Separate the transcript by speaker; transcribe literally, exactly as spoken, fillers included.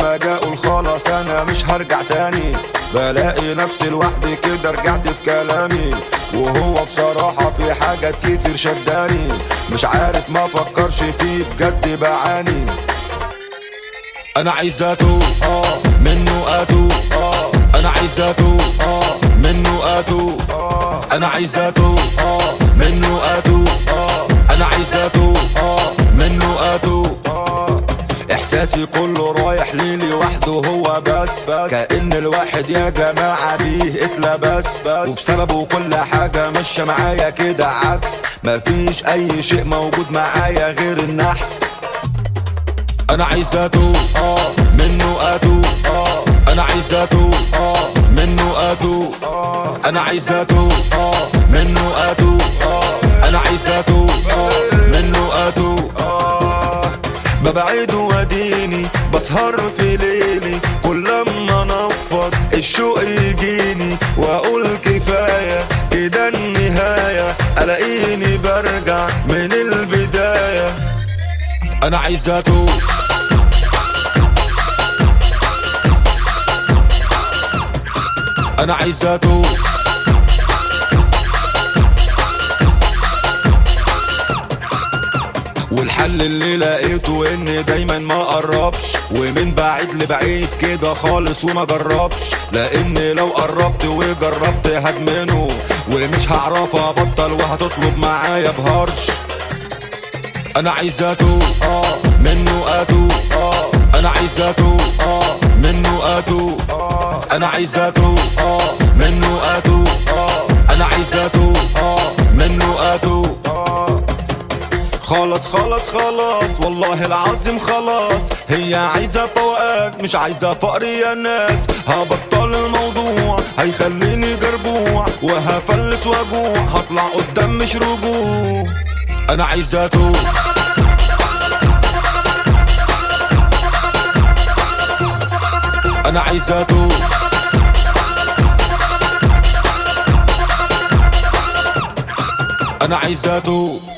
Speaker 1: ما اجي اقول خلاص انا مش هرجع تاني، بلاقي نفسي لوحدي كده رجعت في كلامي. وهو بصراحة في حاجات كتير شداني، مش عارف ما فكرش فيه بجد بعاني. انا عايز اتوب اه منه اتوب اه انا عايز اتوب اه منه اتوب اه انا عايز اتوب اه منه اتوب اه انا عايز اتوب اه منه اتوب اه احساسي كله رايح ليه لوحده هو بس, بس كأن الواحد يا جماعة بيه اتلبس بس، وبسببه كل حاجة ماشية معايا كده عكس، مفيش اي شيء موجود معايا غير النحس. انا عايز اتوب اه منه اتوب اه انا عايز اتوب اه منه اتوب اه انا عايز اتوب اه منه اتوب اه انا عايز اتوب اه منه اتوب اه ببعد واديني بسهر في ليلي، كل لما انفض الشوق يجيني واقول كفايه كده النهايه، الاقيني برجع من البدايه. انا عايز اتوب انا عايز اتوب والحل اللي لقيته ان دايما ما قربش، ومن بعيد لبعيد كده خالص وما جربش، لان لو قربت وجربت هدمنه ومش هعرف ابطل وهتطلب معايا بهرش. انا عايز اتوب اه منه اتوب اه انا عايز اتوب اه منه اتوب اه انا عايز اتوب اه منه اتوب اه انا عايز اتوب اه منه اتوب اه خلاص خلاص خلاص والله العظيم خلاص، هي عايزة فوقات مش عايزة فقر يا ناس، هبطل الموضوع هيخليني جربوع وهفلس واجوع، هطلع قدام مش رجوع. انا عايز اتوب انا عايز اتوب انا عايز اتوب